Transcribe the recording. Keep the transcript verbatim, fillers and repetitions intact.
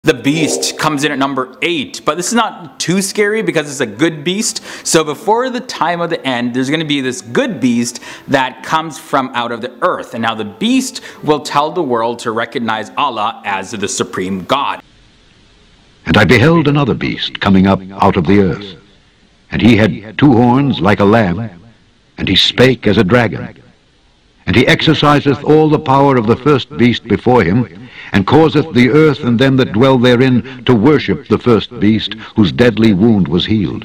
The beast comes in at number eight, but this is not too scary because it's a good beast. So before the time of the end, there's going to be this good beast that comes from out of the earth. And now the beast will tell the world to recognize Allah as the supreme God. And I beheld another beast coming up out of the earth. And he had two horns like a lamb, and he spake as a dragon. And he exerciseth all the power of the first beast before him, and causeth the earth and them that dwell therein to worship the first beast, whose deadly wound was healed.